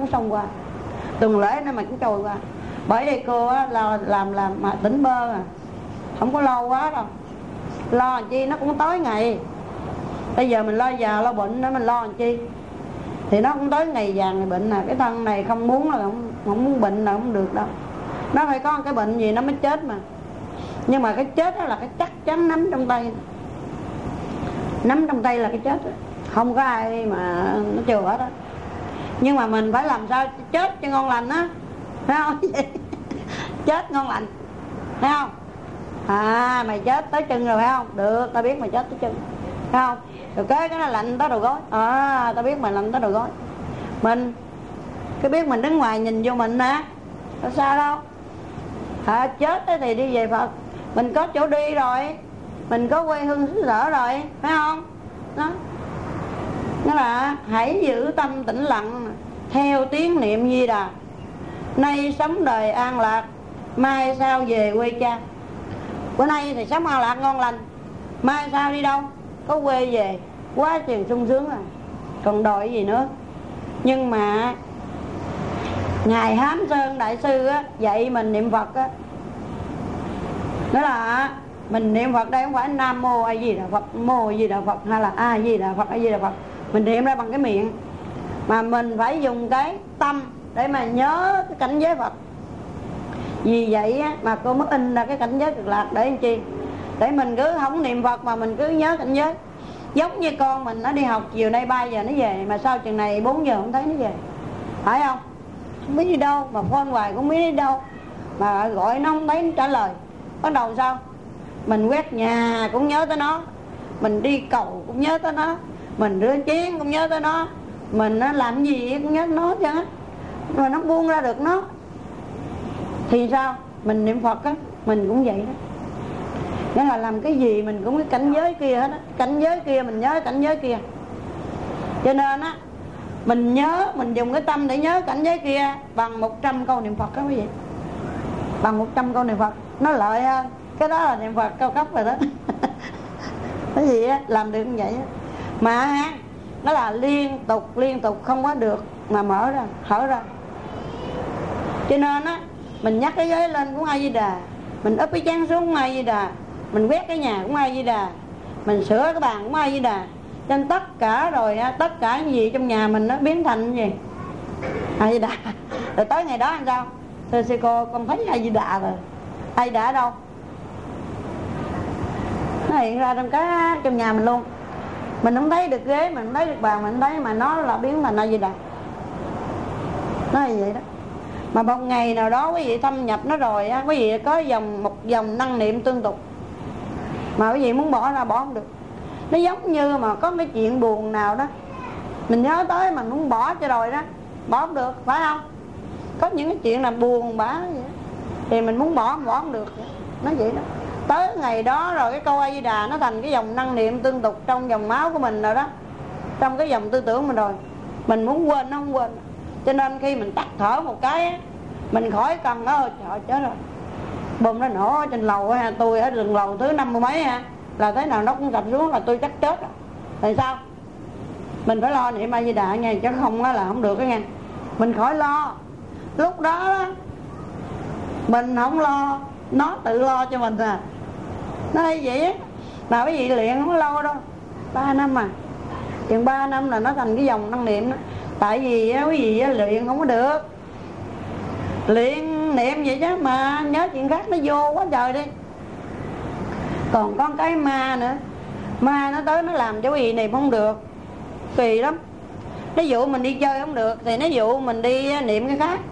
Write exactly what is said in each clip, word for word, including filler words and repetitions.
cũng xông qua, tuần lễ nó mà cũng trôi qua. Bởi đây cô á, là làm làm mà tỉnh bơ à, không có lo quá đâu. Lo làm chi nó cũng tới ngày. Bây giờ mình lo già lo bệnh đó, mình lo làm chi thì nó cũng tới ngày già ngày bệnh. À cái thân này không muốn là không, không muốn bệnh là không được đâu. Nó phải có cái bệnh gì nó mới chết mà. Nhưng mà cái chết đó là cái chắc chắn nắm trong tay. Nắm trong tay là cái chết đó. Không có ai mà nó chừa hết đó. Nhưng mà mình phải làm sao chết cho ngon lành á, thấy không? Chết ngon lành, thấy không? À mày chết tới chân rồi phải không? Được, tao biết mày chết tới chân, thấy không? Rồi cái cái nó lạnh tới đầu gối. À tao biết mày lạnh tới đầu gối. Mình cái biết mình đứng ngoài nhìn vô mình nè, có sao đâu. À, chết thì đi về Phật. Mình có chỗ đi rồi, mình có quê hương xứ sở rồi, phải không? Đó. Nó là hãy giữ tâm tĩnh lặng, theo tiếng niệm Di Đà. Nay sống đời an lạc, mai sau về quê cha. Bữa nay thì sống an lạc ngon lành, mai sau đi đâu? Có quê về, quá chừng sung sướng rồi, còn đòi gì nữa. Nhưng mà Ngài Hám Sơn Đại Sư á, dạy mình niệm Phật á, đó là mình niệm Phật đây không phải Nam Mô A Di Đà Phật, Mô A Di Đà Phật hay là A Di Đà Phật, A Di Đà Phật. Mình niệm ra bằng cái miệng, mà mình phải dùng cái tâm để mà nhớ cái cảnh giới Phật. Vì vậy á, mà cô mới in ra cái cảnh giới cực lạc để làm chi? Để mình cứ không niệm Phật mà mình cứ nhớ cảnh giới. Giống như con mình nó đi học chiều nay ba giờ nó về, mà sau chừng này bốn giờ không thấy nó về, phải không? Không biết đi đâu, mà phone hoài cũng biết đi đâu, mà gọi nó không thấy nó trả lời. Bắt đầu sao? Mình quét nhà cũng nhớ tới nó, mình đi cầu cũng nhớ tới nó, mình rửa chén cũng nhớ tới nó, mình làm gì cũng nhớ tới nó chứ. Mà nó buông ra được nó thì sao? Mình niệm Phật á, mình cũng vậy đó. Nghĩa là làm cái gì mình cũng cái cảnh giới kia hết á. Cảnh giới kia mình nhớ cảnh giới kia. Cho nên á, mình nhớ, mình dùng cái tâm để nhớ cảnh giới kia bằng một trăm câu niệm Phật đó quý vị. Bằng một trăm câu niệm Phật, nó lợi hơn. Cái đó là niệm Phật cao cấp rồi đó. Cái gì á, làm được như vậy á. Mà nó là liên tục, liên tục không có được mà mở ra, hở ra. Cho nên á, mình nhắc cái ghế lên cũng A Di Đà, mình úp cái chén xuống cũng A Di Đà, mình quét cái nhà cũng A Di Đà, mình sửa cái bàn cũng A Di Đà. Cho nên tất cả rồi á, tất cả những gì trong nhà mình nó biến thành cái gì? A Di Đà. Rồi tới ngày đó làm sao? Thưa sư cô, con thấy A Di Đà rồi. A Di Đà ở đâu? Nó hiện ra trong cái trong nhà mình luôn. Mình không thấy được ghế, mình không thấy được bàn, mình không thấy, mà nó là biến thành A Di Đà. Nó là vậy đó. Mà một ngày nào đó quý vị thâm nhập nó rồi á, quý vị có dòng một dòng năng niệm tương tục, mà quý vị muốn bỏ ra bỏ không được. Nó giống như mà có cái chuyện buồn nào đó mình nhớ tới mà muốn bỏ cho rồi đó, bỏ không được, phải không? Có những cái chuyện là buồn bã vậy thì mình muốn bỏ bỏ không được, nó vậy đó. Tới ngày đó rồi cái câu A Di Đà nó thành cái dòng năng niệm tương tục trong dòng máu của mình rồi đó, trong cái dòng tư tưởng mình rồi. Mình muốn quên nó không quên. Cho nên khi mình tắt thở một cái á, mình khỏi cần nó, trời chết rồi, bùm nó nổ ở trên lầu ha, tôi ở rừng lầu thứ năm mươi mấy ha, là thế nào nó cũng sập xuống là tôi chắc chết rồi. Tại sao? Mình phải lo niệm A Di Đà nha, chứ không là không được đó nha. Mình khỏi lo. Lúc đó mình không lo, nó tự lo cho mình à. Nó như vậy á. Mà cái gì luyện không có lâu đâu, ba năm à, chừng ba năm là nó thành cái dòng năng niệm đó. Tại vì á, quý vị á, luyện không có được. Luyện niệm vậy chứ mà nhớ chuyện khác nó vô quá trời đi. Còn có cái ma nữa, ma nó tới nó làm cho quý vị niệm không được, kỳ lắm. Nó dụ mình đi chơi không được thì nó dụ mình đi niệm cái khác.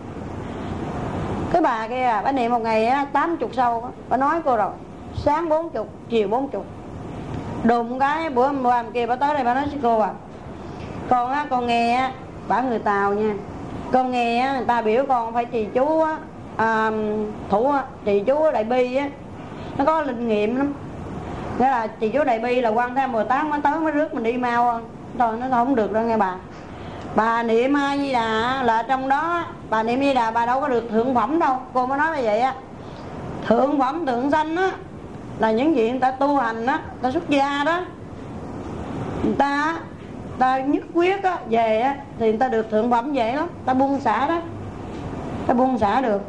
Cái bà kia bà niệm một ngày á tám chục sâu, bà nói cô rồi, sáng bốn chục, chiều bốn chục. Đùng cái bữa hôm qua kia bà tới đây bà nói cô à, con á con nghe á, bà người Tàu nha, con nghe á người ta biểu con phải trì chú á, à, thủ á, trì chú Đại Bi á, nó có linh nghiệm lắm. Nghĩa là trì chú Đại Bi là quan tham Bồ Tát mới tới mới rước mình đi mau không. Thôi nó không được đâu nghe bà. Bà niệm A Di Đà là trong đó, bà niệm A Di Đà bà đâu có được thượng phẩm đâu. Cô mới nói như vậy á. Thượng phẩm thượng sanh á là những chuyện người ta tu hành á, ta xuất gia đó, người ta ta nhất quyết á, về á, thì người ta được thượng phẩm dễ lắm. Ta buông xả đó, ta buông xả được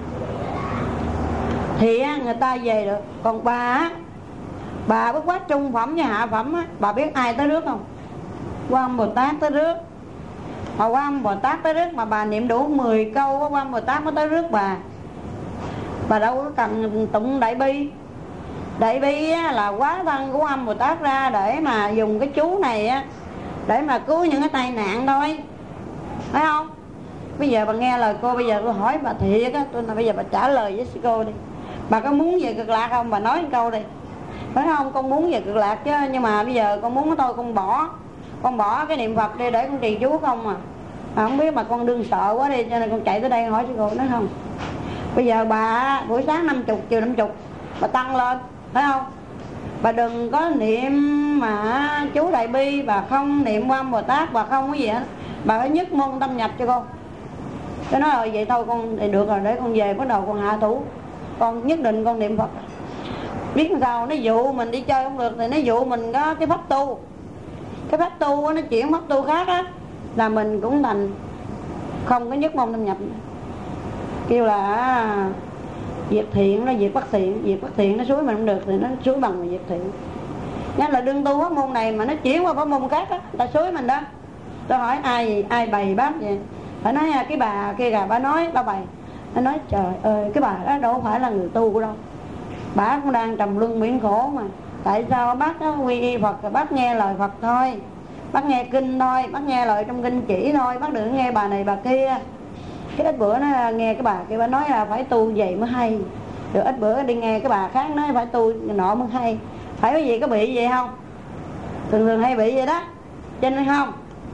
thì á, người ta về được. Còn bà á, bà bất quá trung phẩm với hạ phẩm á, bà biết ai tới rước không? Quan Âm Bồ Tát tới rước. Mà Quan Âm Bồ Tát tới rước mà bà niệm đủ mười câu, Quan Âm Bồ Tát mới tới rước bà. Bà đâu có cần tụng đại bi. Đại bi á, là hóa thân của Quan Âm Bồ Tát ra để mà dùng cái chú này á, để mà cứu những cái tai nạn thôi, phải không? Bây giờ bà nghe lời cô, bây giờ tôi hỏi bà thiệt á, tôi là bây giờ bà trả lời với cô đi. Bà có muốn về Cực Lạc không? Bà nói một câu đi, phải không? Con muốn về Cực Lạc chứ, nhưng mà bây giờ con muốn thôi con bỏ, con bỏ cái niệm Phật đi để con trì chú không à. Mà không biết mà con đương sợ quá đi, cho nên con chạy tới đây hỏi sư cô. Nói không, bây giờ bà buổi sáng năm chục, chiều năm chục, bà tăng lên, phải không? Bà đừng có niệm mà chú đại bi, bà không niệm Quan Âm Bồ Tát, bà không cái gì hết. Bà phải nhất môn tâm nhập cho con. Cái nói rồi vậy thôi con thì được rồi, để con về bắt đầu con hạ thủ. Con nhất định con niệm Phật. Biết sao nó dụ mình đi chơi không được thì nó dụ mình có cái pháp tu. Cái pháp tu nó chuyển pháp tu khác á, là mình cũng thành không có nhất môn tâm nhập. Kêu là việc thiện nó việc bất thiện, việc bất thiện nó suối mình không được thì nó suối bằng việc thiện. Nên là đương tu pháp môn này mà nó chuyển qua pháp môn khác á, ta suối mình đó. Tôi hỏi ai gì, ai bày bác vậy? Phải nói cái bà kia kìa, bà nói, bà bày. Nó nói trời ơi, cái bà đó đâu phải là người tu của đâu. Bà cũng đang trầm luân miễn khổ mà. Tại sao bác đó quy y Phật rồi bác nghe lời Phật thôi, bác nghe kinh thôi, bác nghe lời trong kinh chỉ thôi, bác đừng nghe bà này bà kia. Cái ít bữa nó nghe cái bà kia bà nói là phải tu vậy mới hay. Rồi ít bữa đi nghe cái bà khác nói phải tu nọ mới hay. Phải cái gì có bị vậy không? Thường thường hay bị vậy đó. Cho nên không,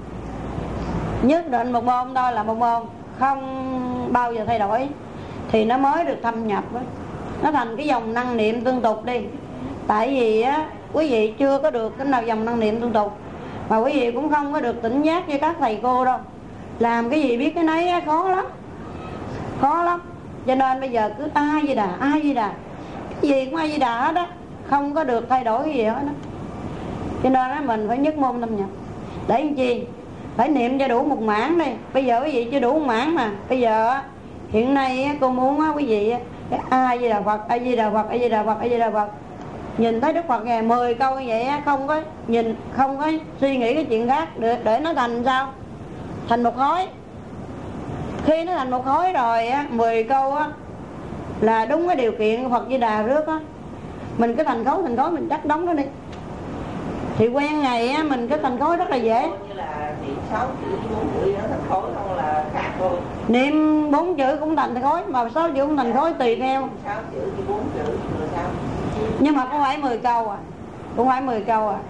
nhất định một môn thôi là một môn, không bao giờ thay đổi thì nó mới được thâm nhập đó. Nó thành cái dòng năng niệm tương tục đi. Tại vì á, quý vị chưa có được cái nào dòng năng niệm tương tục, mà quý vị cũng không có được tỉnh giác với các thầy cô đâu. Làm cái gì biết cái nấy á, khó lắm, khó lắm. Cho nên bây giờ cứ A Di Đà, A Di Đà, cái gì cũng A Di Đà hết đó, không có được thay đổi cái gì hết đó. Cho nên á, mình phải nhất môn tâm nhập. Để làm chi? Phải niệm cho đủ một mảng đi. Bây giờ quý vị chưa đủ một mảng mà. Bây giờ hiện nay cô muốn quý vị A Di Đà Phật, A Di Đà Phật, A Di Đà Phật, A Di Đà Phật. Nhìn thấy Đức Phật nghe mười câu như vậy, không có nhìn, không có suy nghĩ cái chuyện khác, để, để nó thành sao? Thành một khối. Khi nó thành một khối rồi á, mười câu á, là đúng cái điều kiện Phật Di Đà rước á. Mình cứ thành khối, thành khối mình chắc đóng nó đi. Thì quen ngày á, mình cái thành khối rất là dễ. Như là niệm sáu chữ bốn chữ nó thành khối không là khác thôi. Niệm bốn chữ cũng thành khối, mà sáu chữ cũng thành khối tùy theo. Sáu chữ thì bốn chữ rồi sao? Nhưng mà cũng phải mười câu à. Cũng phải mười câu à.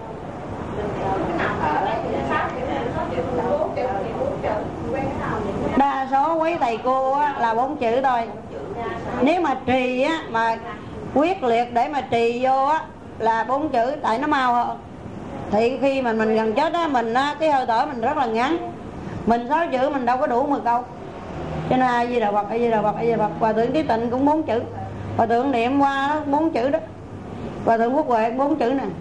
Đa số quý thầy cô á, là bốn chữ thôi. Nếu mà trì á, mà quyết liệt để mà trì vô á, là bốn chữ, tại nó mau hơn. Thì khi mà mình gần chết á, mình á, cái hơi thở mình rất là ngắn. Mình sáu chữ mình đâu có đủ mười câu. Cho nên A Di Đà Phật, A Di Đà Phật, A Di Đà Phật. Hòa thượng Trí Tịnh cũng bốn chữ. Hòa thượng niệm qua bốn chữ đó. Hòa thượng Quốc Huệ bốn chữ nè.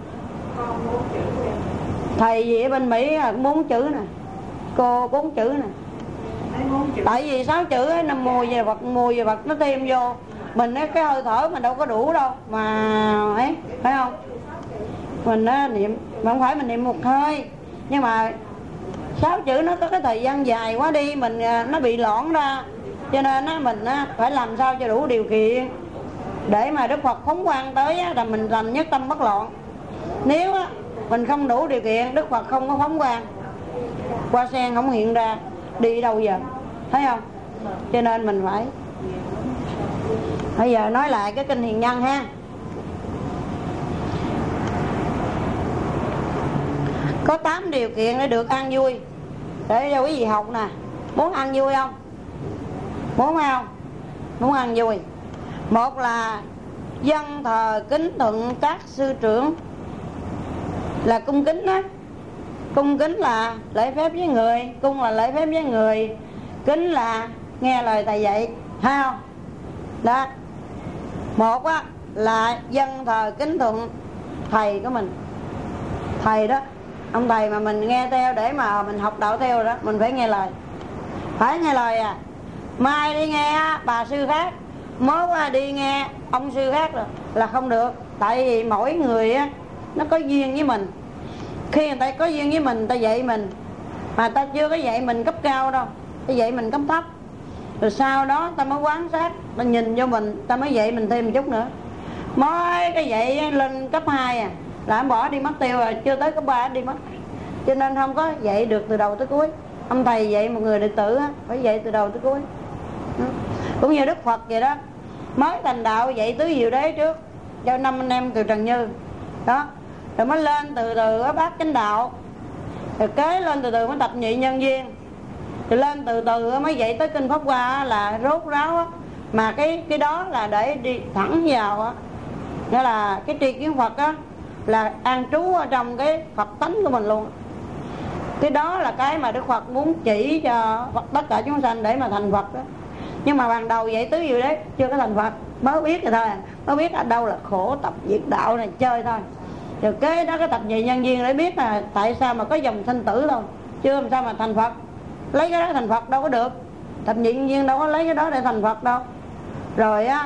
Thầy gì ở bên Mỹ cũng bốn chữ nè. Cô bốn chữ nè. Tại vì sáu chữ ấy, Nam Mô về Phật, mô về Phật nó thêm vô. Mình ấy, cái hơi thở mình đâu có đủ đâu mà ấy, phải không? Mình á, niệm, mà không phải mình niệm một hơi. Nhưng mà sáu chữ nó có cái thời gian dài quá đi, mình nó bị loãng ra. Cho nên á, mình á, phải làm sao cho đủ điều kiện để mà Đức Phật phóng quang tới á, là mình thành nhất tâm bất loạn. Nếu á, mình không đủ điều kiện, Đức Phật không có phóng quang, hoa sen không hiện ra, đi đâu giờ, thấy không? Cho nên mình phải. Bây giờ nói lại cái kinh Hiền Nhân ha. Có tám điều kiện để được an vui. Để cho quý vị học nè. Muốn ăn vui không? Muốn không? Muốn ăn vui. Một là dân thờ kính thuận các sư trưởng, là cung kính đó. Cung kính là lễ phép với người. Cung là lễ phép với người. Kính là nghe lời thầy dạy, thấy không? Đó. Một á, là dân thờ kính thuận thầy của mình. Thầy đó ông thầy mà mình nghe theo để mà mình học đạo theo đó, mình phải nghe lời, phải nghe lời à. Mai đi nghe bà sư khác, mốt đi nghe ông sư khác rồi là không được. Tại vì mỗi người á nó có duyên với mình. Khi người ta có duyên với mình, người ta dạy mình mà ta chưa có dạy mình cấp cao đâu, ta dạy mình cấp thấp. Rồi sau đó ta mới quan sát, ta nhìn vô mình, ta mới dạy mình thêm một chút nữa. Mới cái dạy lên cấp hai à là em bỏ đi mất tiêu rồi, chưa tới cấp ba đi mất. Cho nên không có dạy được từ đầu tới cuối. Ông thầy dạy một người đệ tử á, phải dạy từ đầu tới cuối. Cũng như Đức Phật vậy đó, mới thành đạo dạy tứ diệu đế trước cho năm anh em từ Trần Như đó, rồi mới lên từ từ bát chánh đạo, rồi kế lên từ từ mới tập nhị nhân duyên, rồi lên từ từ mới dạy tới kinh Pháp Hoa là rốt ráo á. Mà cái cái đó là để đi thẳng vào á, nghĩa là cái tri kiến Phật á là an trú ở trong cái Phật tánh của mình luôn. Cái đó là cái mà Đức Phật muốn chỉ cho Phật tất cả chúng sanh để mà thành Phật đó. Nhưng mà ban đầu dạy tứ diệu đấy chưa có thành Phật, mới biết rồi thôi, mới biết ở đâu là khổ tập diệt đạo này chơi thôi. Rồi kế đó cái tập nhị nhân duyên để biết là tại sao mà có dòng sinh tử thôi, chưa làm sao mà thành Phật. Lấy cái đó thành Phật đâu có được, tập nhị nhân duyên đâu có lấy cái đó để thành Phật đâu. Rồi á,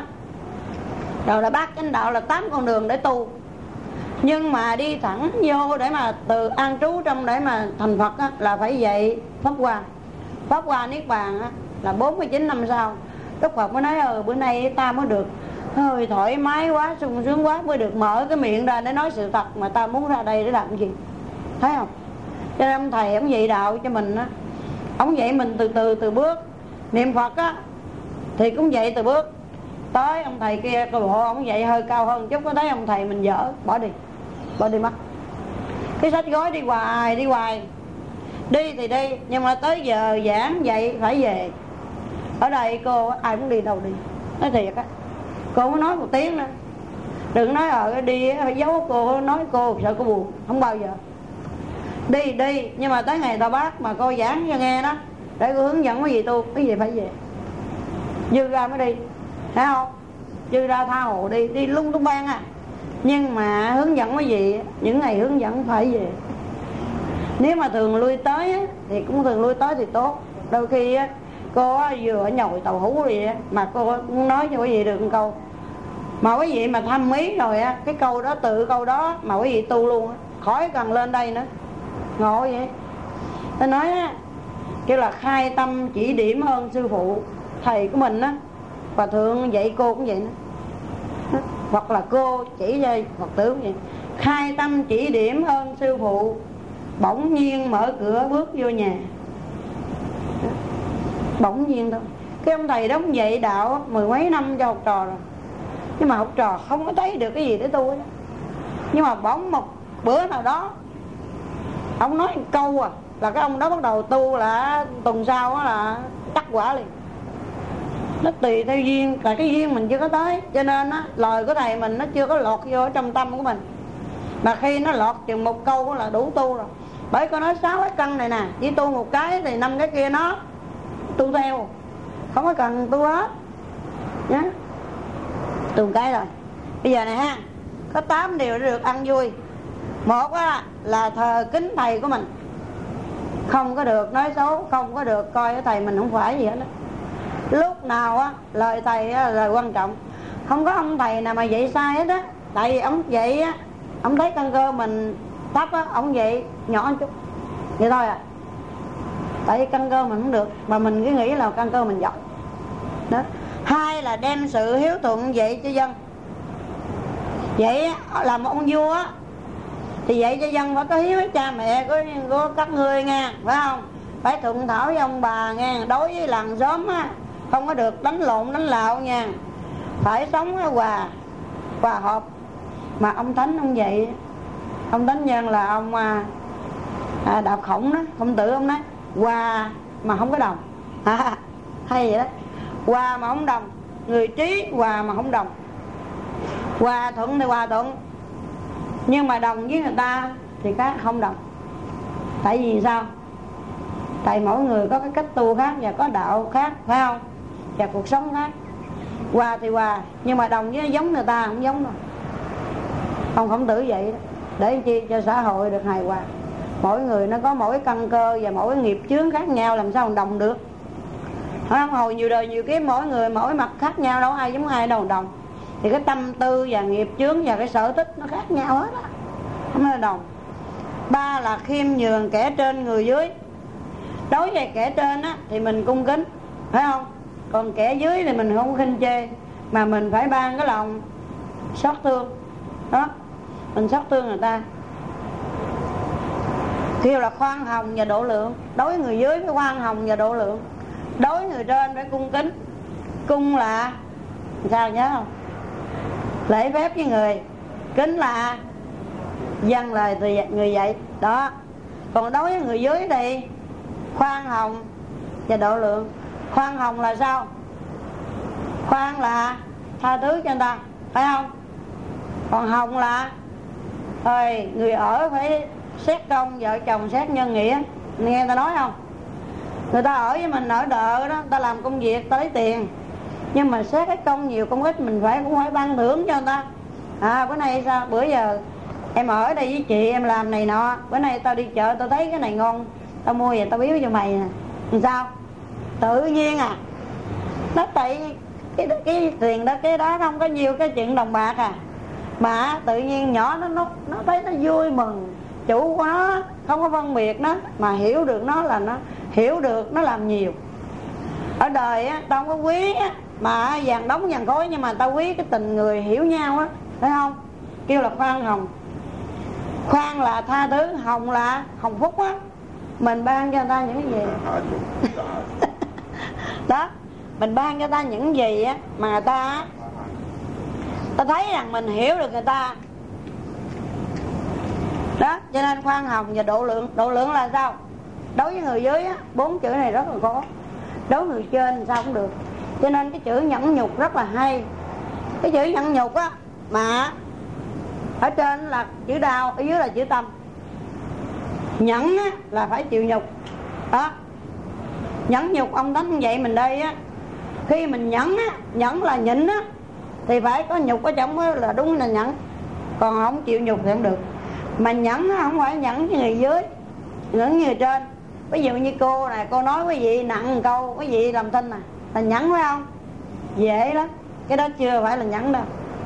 rồi là bát chánh đạo là tám con đường để tu. Nhưng mà đi thẳng vô để mà từ an trú trong để mà thành Phật á, là phải dạy Pháp Hoa. Pháp Hoa Niết Bàn á, là bốn mươi chín năm sau Đức Phật mới nói ừ bữa nay ta mới được hơi thoải mái quá, sung sướng quá, mới được mở cái miệng ra để nói sự thật mà ta muốn ra đây để làm cái gì. Thấy không? Cho nên ông thầy ông dạy đạo cho mình á, ông dạy mình từ từ từ bước. Niệm Phật á thì cũng dạy từ bước. Tới ông thầy kia coi bộ ông dạy hơi cao hơn chút, có thấy ông thầy mình dở, bỏ đi, bỏ đi mất. Cái sách gói đi hoài đi hoài, đi thì đi, nhưng mà tới giờ giảng dạy phải về. Ở đây cô ai muốn đi đâu đi, nói thiệt á. Cô mới nói một tiếng nữa, đừng nói ở đi phải giấu cô, nói cô sợ cô buồn, không bao giờ. Đi đi, nhưng mà tới ngày tao bác mà cô giảng cho nghe đó, để cô hướng dẫn cái gì tu, cái gì phải về. Dư ra mới đi, thấy không? Dư ra tha hồ đi, đi lung tung ban à. Nhưng mà hướng dẫn cái gì, những ngày hướng dẫn phải về. Nếu mà thường lui tới á, thì cũng thường lui tới thì tốt. Đôi khi á, cô á, vừa ở nhồi tàu hũ gì á, mà cô muốn nói cho quý vị được một câu, mà quý vị mà thăm ý rồi á, cái câu đó tự câu đó mà quý vị tu luôn á, khỏi cần lên đây nữa. Ngộ vậy. Tôi nói á, kêu là khai tâm chỉ điểm ơn sư phụ thầy của mình á, và thượng dạy cô cũng vậy nữa. Hoặc là cô chỉ cho Phật tử vậy, khai tâm chỉ điểm ơn sư phụ, bỗng nhiên mở cửa bước vô nhà. Bỗng nhiên thôi. Cái ông thầy đó cũng dạy đạo mười mấy năm cho học trò rồi, nhưng mà học trò không có thấy được cái gì để tu đó. Nhưng mà bỗng một bữa nào đó ông nói một câu à, là cái ông đó bắt đầu tu, là tuần sau là đắc quả liền. Nó tùy theo duyên, tại cái duyên mình chưa có tới, cho nên á, lời của thầy mình nó chưa có lọt vô trong tâm của mình. Mà khi nó lọt chừng một câu là đủ tu rồi. Bởi cô nói sáu cái căn này nè, chỉ tu một cái thì năm cái kia nó tu theo, không có cần tu hết nhá. Tu một cái rồi. Bây giờ này ha, có tám điều để được ăn vui. Một á, là thờ kính thầy của mình, không có được nói xấu, không có được coi cái thầy mình không phải gì hết đó. Lúc nào á, lời thầy á, là lời quan trọng. Không có ông thầy nào mà dạy sai hết á. Tại vì ông dạy á, ông thấy căn cơ mình thấp á, ông dạy nhỏ một chút vậy thôi à. Tại vì căn cơ mình không được, mà mình cứ nghĩ là căn cơ mình giỏi đó. Hai là đem sự hiếu thuận dạy cho dân. Vậy làm ông vua á, thì dạy cho dân phải có hiếu với cha mẹ của, của các ngươi nha, phải không? Phải thuận thảo với ông bà nha. Đối với làng xóm á, không có được đánh lộn đánh lạo nha. Phải sống hòa hòa hợp. Mà ông Thánh ông vậy, ông Thánh Nhân là ông à, à, Đạp Khổng đó, Khổng Tử ông nói hòa mà không có đồng à, hay vậy đó. Hòa mà không đồng, người trí hòa mà không đồng. Hòa thuận thì hòa thuận, nhưng mà đồng với người ta thì cái không đồng. Tại vì sao? Tại mỗi người có cái cách tu khác và có đạo khác, phải không? Và cuộc sống khác. Hòa thì hòa, nhưng mà đồng với giống người ta không giống đâu. Ông Khổng Tử vậy đó, để chi cho xã hội được hài hòa. Mỗi người nó có mỗi căn cơ và mỗi nghiệp chướng khác nhau, làm sao đồng được. Không, hồi nhiều đời nhiều kiếp mỗi người mỗi mặt khác nhau, đâu ai giống ai đâu đồng. Thì cái tâm tư và nghiệp chướng và cái sở thích nó khác nhau hết á, không là đồng. Ba là khiêm nhường kẻ trên người dưới. Đối với kẻ trên á thì mình cung kính, phải không? Còn kẻ dưới thì mình không khinh chê, mà mình phải ban cái lòng xót thương đó, mình xót thương người ta. Kêu là khoan hồng và độ lượng. Đối với người dưới phải khoan hồng và độ lượng, đối với người trên phải cung kính. Cung là sao nhớ không? Lễ phép với người. Kính là dâng lời từ người dạy đó. Còn đối với người dưới thì khoan hồng và độ lượng. Khoan hồng là sao? Khoan là tha thứ cho người ta, phải không? Còn hồng là thôi người ở phải xét công, vợ chồng xét nhân nghĩa. Nghe người ta nói không? Người ta ở với mình ở đợ đó, người ta làm công việc, ta lấy tiền, nhưng mà xét cái công nhiều công ít mình phải cũng phải ban thưởng cho người ta. À bữa nay sao? Bữa giờ em ở đây với chị, em làm này nọ. Bữa nay tao đi chợ, tao thấy cái này ngon, tao mua về tao biếu cho mày nè. Làm sao? Tự nhiên à. Nó tại cái, cái tiền đó, cái đó không có nhiều cái chuyện đồng bạc à, mà tự nhiên nhỏ nó nó nó thấy nó vui mừng. Chủ của nó không có phân biệt nó, mà hiểu được nó là nó hiểu được nó làm nhiều. Ở đời á tao không có quý á, mà vàng đóng vàng khối, nhưng mà tao quý cái tình người hiểu nhau á, thấy không? Kêu là khoan hồng. Khoan là tha thứ, hồng là hồng phúc á. Mình ban cho người ta những cái gì đó, mình ban cho người ta những gì á mà người ta ta thấy rằng mình hiểu được người ta đó. Cho nên khoan hồng và độ lượng. Độ lượng là sao? Đối với người dưới á, bốn chữ này rất là khó. Đối với người trên sao cũng được. Cho nên cái chữ nhẫn nhục rất là hay. Cái chữ nhẫn nhục á, mà ở trên là chữ đau, ở dưới là chữ tâm. Nhẫn á là phải chịu nhục đó. Nhẫn nhục ông đánh vậy mình đây á, khi mình nhẫn á, nhẫn là nhịn á, thì phải có nhục ở trong á là đúng là nhẫn. Còn không chịu nhục thì không được. Mà nhẫn á không phải nhẫn với người dưới, nhẫn với người trên. Ví dụ như cô này, cô nói quý vị nặng một câu, quý vị làm thinh à, là nhẫn phải không? Dễ lắm. Cái đó chưa phải là nhẫn đâu,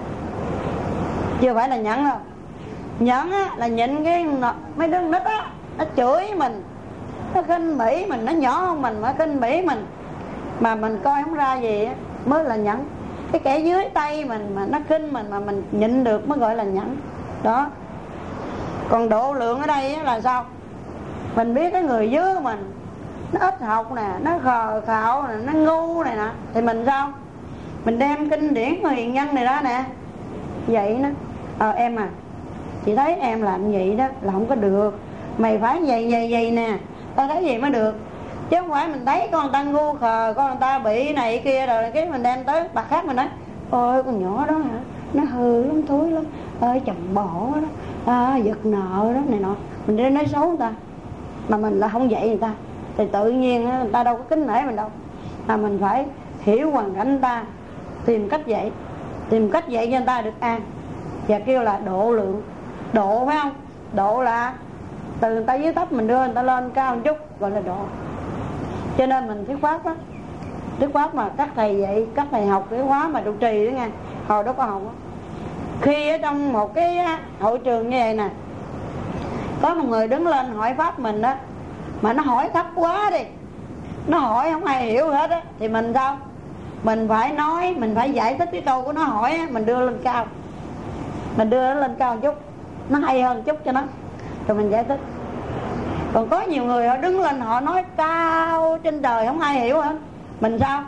chưa phải là nhẫn đâu. Nhẫn á là nhịn cái mấy đứa nít á, nó chửi mình, nó khinh bỉ mình, nó nhỏ hơn mình mà khinh bỉ mình, mà mình coi không ra gì á, mới là nhẫn. Cái kẻ dưới tay mình mà nó khinh mình mà mình nhịn được mới gọi là nhẫn đó. Còn độ lượng ở đây á là sao? Mình biết cái người dưới của mình nó ít học nè, nó khờ khạo nè, nó ngu này nè, thì mình sao? Mình đem kinh điển của hiền nhân này ra nè, vậy nó ờ em à, chị thấy em làm vậy đó là không có được, mày phải vậy vậy vậy nè, tao thấy vậy mới được. Chứ không phải mình thấy con người ta ngu khờ, con người ta bị này kia rồi cái mình đem tới bà khác mình nói ôi con nhỏ đó hả, nó hư lắm, thúi lắm, ơi chồng bỏ đó, à, giật nợ đó này nọ, mình đi nói xấu người ta, mà mình là không dạy người ta thì tự nhiên người ta đâu có kính nể mình đâu. Mà mình phải hiểu hoàn cảnh người ta, tìm cách dạy, tìm cách dạy cho người ta được an, và kêu là độ lượng. Độ phải không? Độ là từ người ta dưới thấp mình đưa người ta lên cao một chút, gọi là độ. Cho nên mình thuyết pháp á, thuyết pháp mà các thầy dạy, các thầy học cái khóa mà trụ trì đó nha, hồi đó có học á, khi ở trong một cái hội trường như vậy nè, có một người đứng lên hỏi pháp mình đó, mà nó hỏi thấp quá đi, nó hỏi không ai hiểu hết á, thì mình sao? Mình phải nói, mình phải giải thích cái câu của nó hỏi á, mình đưa lên cao, mình đưa nó lên cao một chút, nó hay hơn chút cho nó, rồi mình giải thích. Còn có nhiều người họ đứng lên họ nói cao trên trời không ai hiểu hết, mình sao?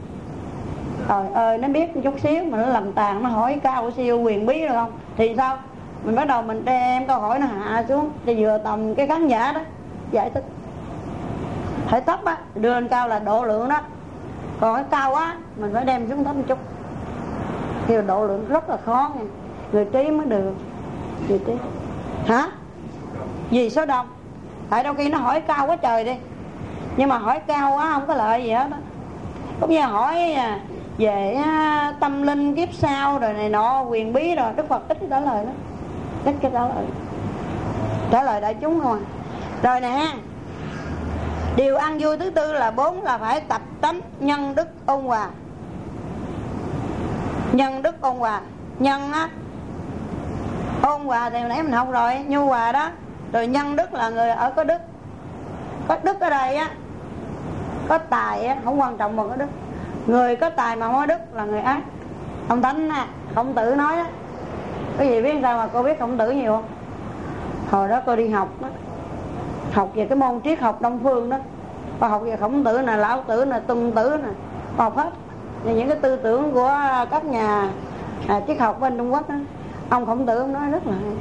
Trời ơi, nó biết một chút xíu mà nó làm tàn, nó hỏi cao siêu quyền bí được không? Thì sao? Mình bắt đầu mình đem câu hỏi nó hạ xuống để vừa tầm cái khán giả đó, giải thích. Phải thấp á, đưa lên cao là độ lượng đó. Còn cái cao quá, mình phải đem xuống thấp một chút. Thì độ lượng rất là khó nha. Người trí mới được. Người trí. Hả? Vì số đông. Tại đôi khi nó hỏi cao quá trời đi, nhưng mà hỏi cao quá không có lợi gì hết đó. Cũng như hỏi về tâm linh kiếp sau rồi này nọ, quyền bí rồi, Đức Phật ít trả lời đó, ít cái trả lời, trả lời đại chúng không à. Rồi nè, điều ăn vui thứ tư là bốn là phải tập tánh nhân đức ôn hòa. Nhân đức ôn hòa, nhân á, ôn hòa thì nãy mình học rồi, nhu hòa đó. Rồi nhân đức là người ở có đức. Có đức ở đây á, có tài á, không quan trọng bằng có đức. Người có tài mà không có đức là người ác. Ông Thánh à, Khổng Tử nói á. Cái gì biết sao mà cô biết Khổng Tử nhiều không? Hồi đó cô đi học đó, học về cái môn triết học Đông Phương đó, cô học về Khổng Tử nè, Lão Tử nè, Tuân Tử nè, cô học hết về những cái tư tưởng của các nhà à, triết học bên Trung Quốc đó. Ông Khổng Tử ông nói rất là hay.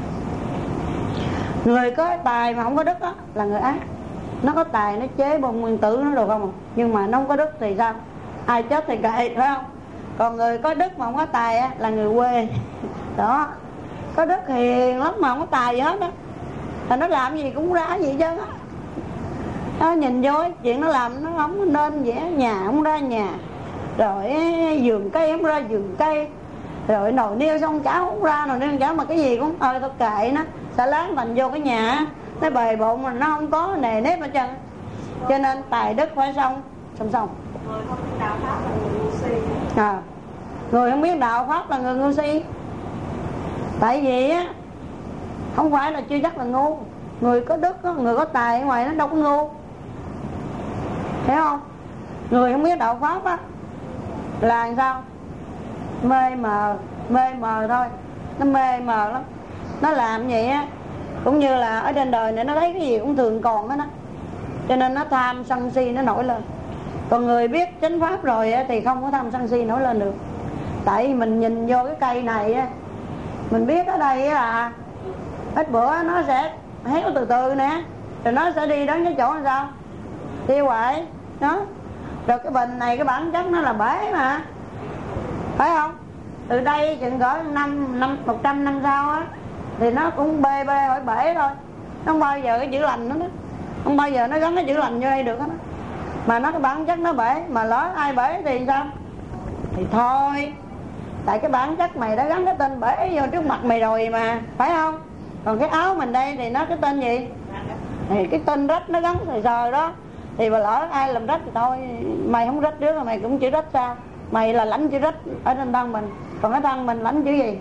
Người có tài mà không có đức đó là người ác. Nó có tài nó chế bom nguyên tử nó được không, nhưng mà nó không có đức thì sao? Ai chết thì kệ, phải không? Còn người có đức mà không có tài á, là người quê. Đó, có đức hiền lắm mà không có tài gì hết á, thì nó làm gì cũng ra gì chứ á. Nó nhìn vô chuyện nó làm nó không nên vẽ nhà không ra nhà, rồi vườn cây không ra vườn cây, rồi nồi niêu xong cháo không ra nồi niêu cháo, mà cái gì cũng ơi thôi kệ nó, xả láng thành vô cái nhà nó bề bộn mà nó không có nề nếp hết trơn. Cho nên tài đức phải xong song song. Người không biết đạo pháp là người ngu si. À, người không biết đạo pháp là người ngu si. Tại vì á, không phải là chưa chắc là ngu. Người có đức á, người có tài ở ngoài nó đâu có ngu, hiểu không? Người không biết đạo pháp á là làm sao? Mê mờ, mê mờ thôi. Nó mê mờ lắm. Nó làm vậy á, cũng như là ở trên đời này nó thấy cái gì cũng thường còn hết á, cho nên nó tham sân si nó nổi lên. Còn người biết chánh pháp rồi á, thì không có tham sân si nổi lên được. Tại vì mình nhìn vô cái cây này á, mình biết ở đây là ít bữa nó sẽ héo từ từ nè, rồi nó sẽ đi đến cái chỗ làm sao tiêu hoại đó. Rồi cái bình này cái bản chất nó là bể mà, phải không? Từ đây chừng cỡ năm năm một trăm năm sau á thì nó cũng bê bê hỏi bể thôi. Nó không bao giờ cái chữ lành nó đó, không bao giờ nó gắn cái chữ lành vô đây được hết. Mà nó cái bản chất nó bể, mà lỡ ai bể thì sao? Thì thôi, tại cái bản chất mày đã gắn cái tên bể vô trước mặt mày rồi mà, phải không? Còn cái áo mình đây thì nó cái tên gì? Thì cái tên rách nó gắn thời giờ đó. Thì mà lỡ ai làm rách thì thôi, mày không rách trước là mày cũng chữ rách sao? Mày là lãnh chữ rách ở trên thân mình, còn cái thân mình lãnh chữ gì?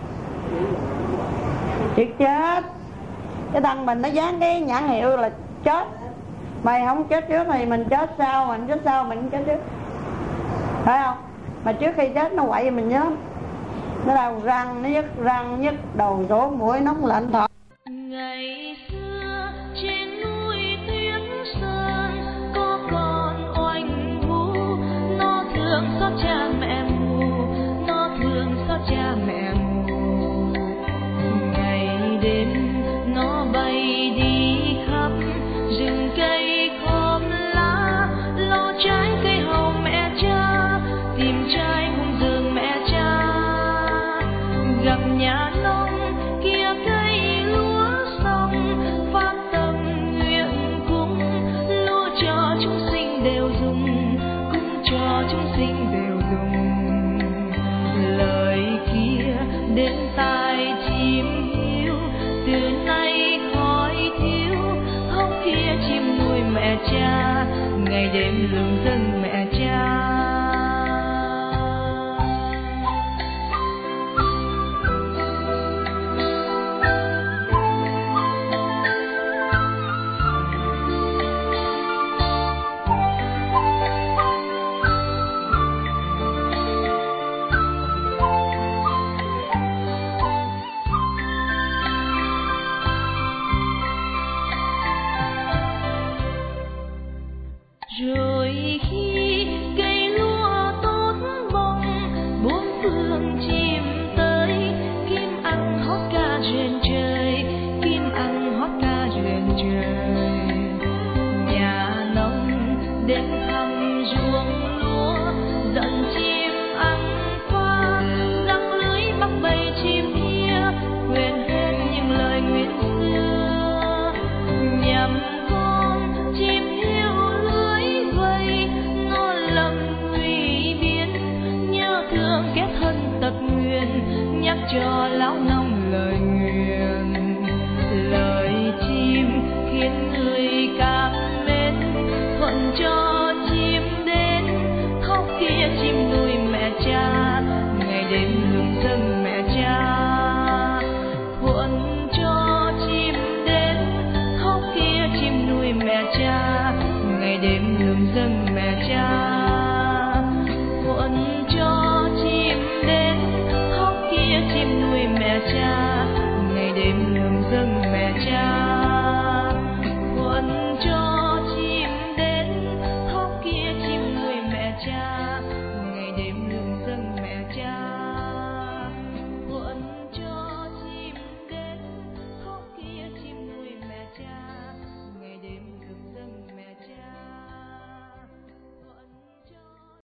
Chữ chết. Cái thân mình nó dán cái nhãn hiệu là chết. Mày không chết trước thì mình chết sau, mình chết sau mình chết trước, phải không? Mà trước khi chết nó quậy mình nhớ, nó đau răng, nó nhức răng, nhức đầu, sổ mũi, nóng lạnh thở. Ngày xưa trên núi Tuyết Sơn có con oanh vũ, nó thương xót cha mẹ mù, nó thương xót cha mẹ mù. Ngày đêm nó bay đi khắp rừng cây khóm lá, lo trái cây hầu mẹ cha, tìm trai hùng rừng mẹ cha. Gặp nhà nông kia cây lúa xong, phát tâm nguyện cúng, lúa cho chúng sinh đều dùng, cúng cho chúng sinh đều dùng. Lời kia đến tai chim hiu, từ nay khỏi thiếu hông kia chim nuôi mẹ cha, ngày đêm lừng danh mẹ cha. Rồi khi cây lúa tốt bông, bốn phương chim tới, kim ăn hót ca rền trời, kim ăn hót ca rền trời. Nhà nông đến thăm ruộng lúa, dẫn chim ăn qua, răng lưới bắt bầy chim kia, quên hết những lời nguyện xưa. Nhằm con chim hiu lưới vây, nó lầm nguy biến, nhớ thương kết thân tật nguyền, nhắc cho lão nông lời nguyền. Lời chim khiến kia chim